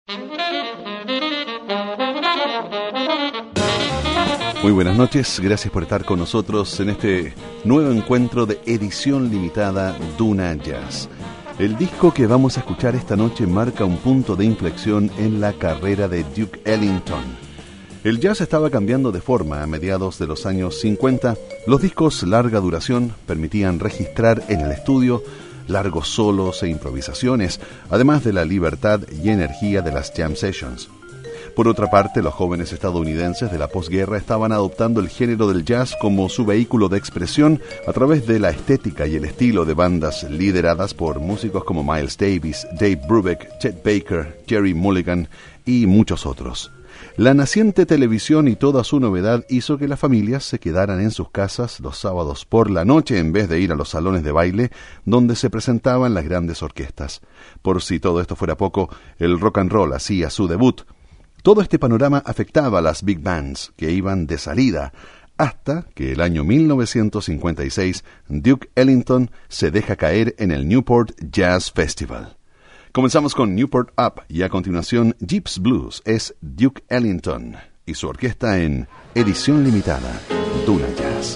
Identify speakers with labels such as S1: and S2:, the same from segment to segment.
S1: Muy buenas noches, gracias por estar con nosotros en este nuevo encuentro de edición limitada Duna Jazz. El disco que vamos a escuchar esta noche marca un punto de inflexión en la carrera de Duke Ellington. El jazz estaba cambiando de forma a mediados de los años 50. Los discos larga duración permitían registrar en el estudio largos solos e improvisaciones, además de la libertad y energía de las jam sessions. Por otra parte, los jóvenes estadounidenses de la posguerra estaban adoptando el género del jazz como su vehículo de expresión a través de la estética y el estilo de bandas lideradas por músicos como Miles Davis, Dave Brubeck, Chet Baker, Jerry Mulligan y muchos otros. La naciente televisión y toda su novedad hizo que las familias se quedaran en sus casas los sábados por la noche en vez de ir a los salones de baile donde se presentaban las grandes orquestas. Por si todo esto fuera poco, el rock and roll hacía su debut. Todo este panorama afectaba a las big bands que iban de salida, hasta que el año 1956 Duke Ellington se deja caer en el Newport Jazz Festival. Comenzamos con Newport Up y a continuación Jeeps Blues es Duke Ellington y su orquesta en edición limitada Duna Jazz.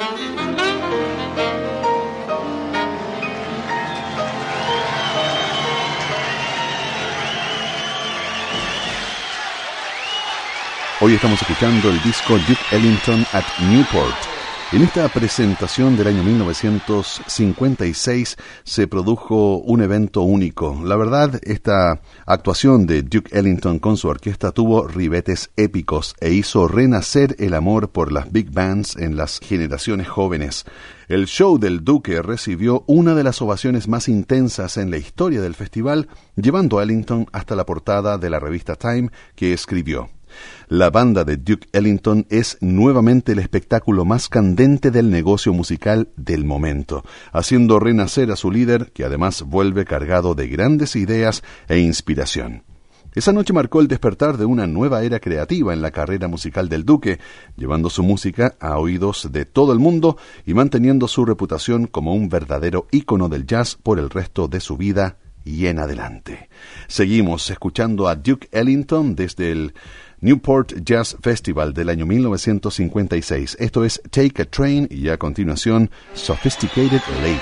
S1: Hoy estamos escuchando el disco Duke Ellington at Newport. En esta presentación del año 1956 se produjo un evento único. La verdad, esta actuación de Duke Ellington con su orquesta tuvo ribetes épicos e hizo renacer el amor por las big bands en las generaciones jóvenes. El show del Duque recibió una de las ovaciones más intensas en la historia del festival, llevando a Ellington hasta la portada de la revista Time, que escribió: la banda de Duke Ellington es nuevamente el espectáculo más candente del negocio musical del momento, haciendo renacer a su líder, que además vuelve cargado de grandes ideas e inspiración. Esa noche marcó el despertar de una nueva era creativa en la carrera musical del Duque, llevando su música a oídos de todo el mundo y manteniendo su reputación como un verdadero ícono del jazz por el resto de su vida y en adelante. Seguimos escuchando a Duke Ellington desde el Newport Jazz Festival del año 1956. Esto es Take a Train y a continuación Sophisticated Lady.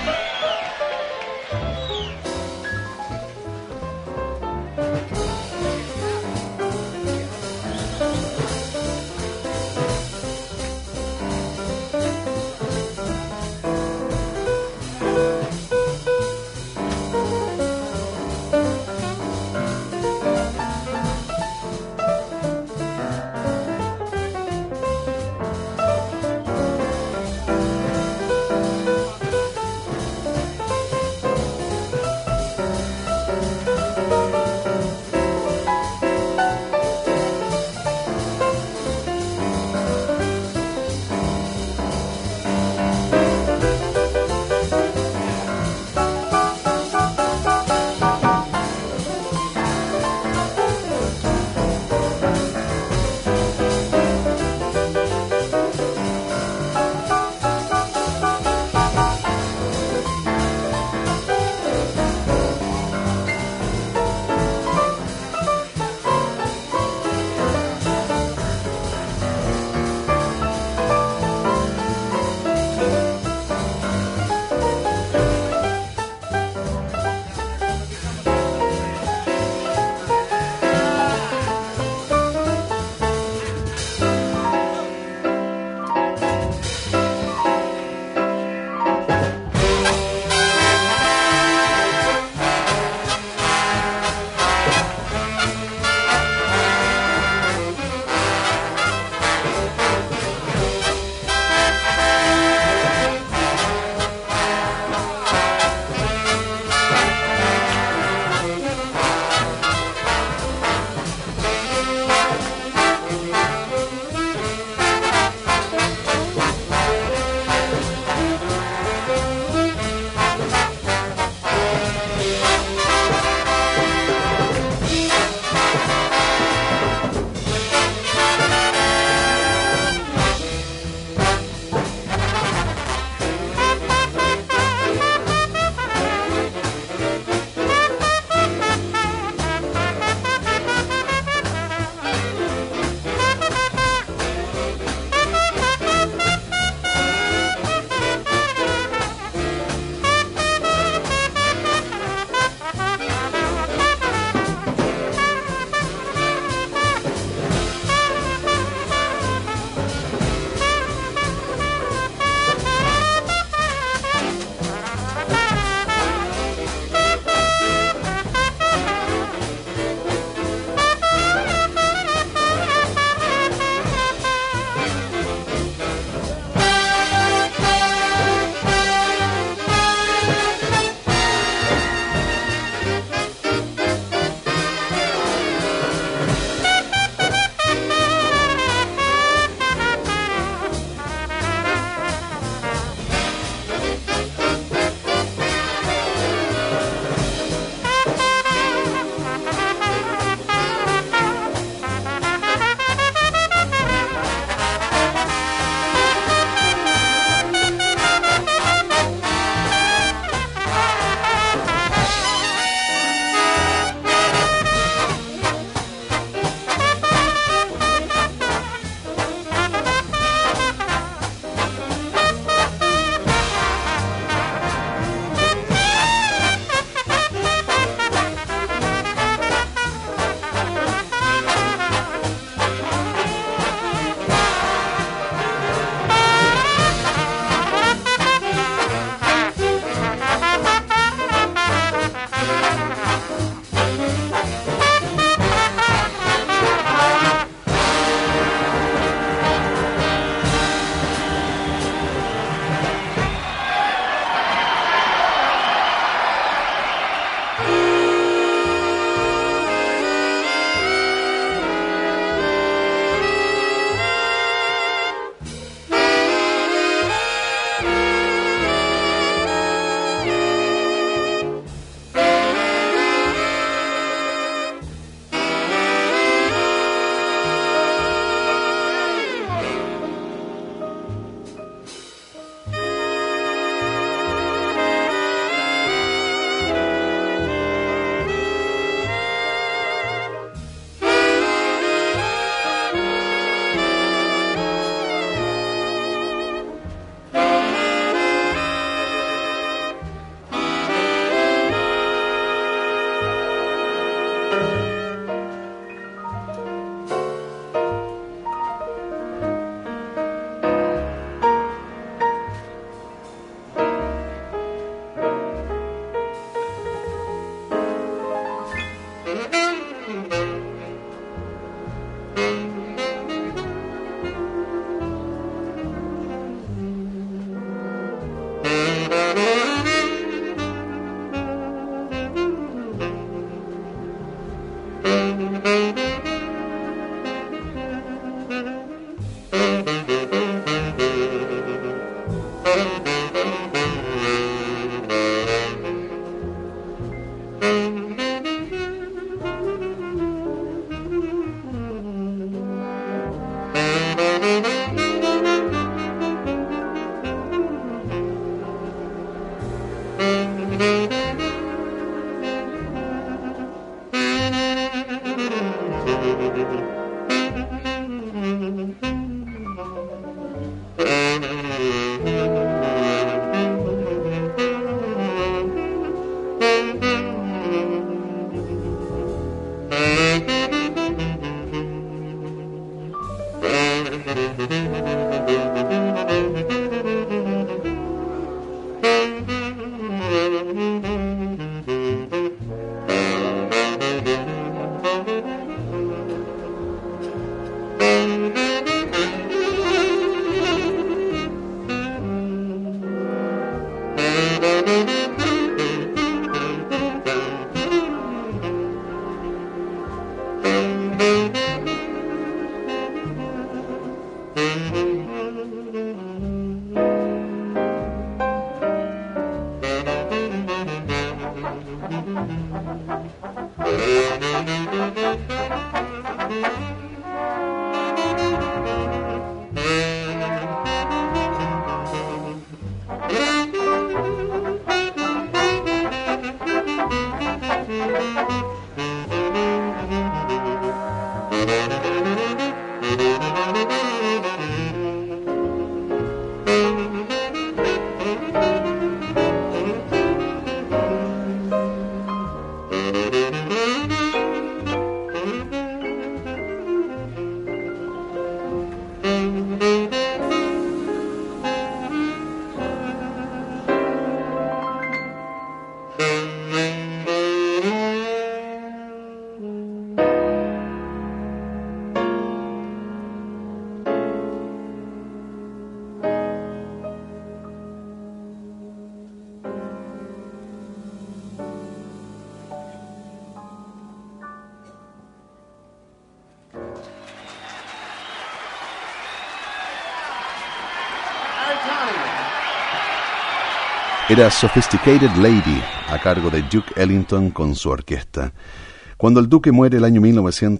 S1: Era Sophisticated Lady, a cargo de Duke Ellington con su orquesta. Cuando el Duque muere el año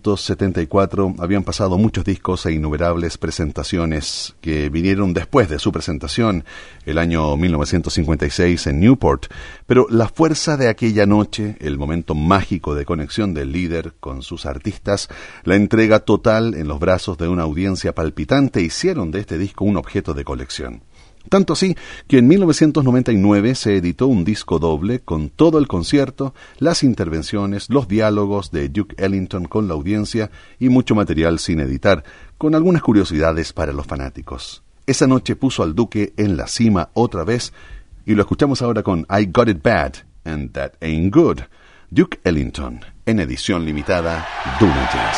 S1: 1974, habían pasado muchos discos e innumerables presentaciones que vinieron después de su presentación, el año 1956 en Newport. Pero la fuerza de aquella noche, el momento mágico de conexión del líder con sus artistas, la entrega total en los brazos de una audiencia palpitante, hicieron de este disco un objeto de colección. Tanto así que en 1999 se editó un disco doble con todo el concierto, las intervenciones, los diálogos de Duke Ellington con la audiencia y mucho material sin editar, con algunas curiosidades para los fanáticos. Esa noche puso al Duque en la cima otra vez y lo escuchamos ahora con I Got It Bad and That Ain't Good. Duke Ellington, en edición limitada, Duna Jazz.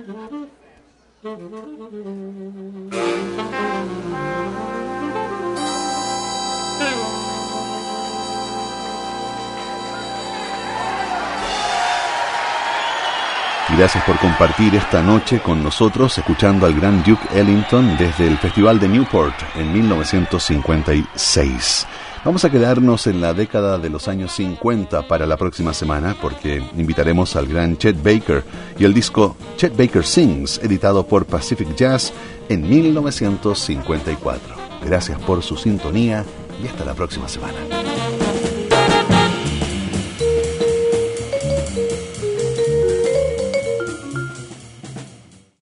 S1: Gracias por compartir esta noche con nosotros, escuchando al gran Duke Ellington desde el Festival de Newport en 1956. Vamos a quedarnos en la década de los años 50 para la próxima semana, porque invitaremos al gran Chet Baker y el disco Chet Baker Sings, editado por Pacific Jazz en 1954. Gracias por su sintonía y hasta la próxima semana.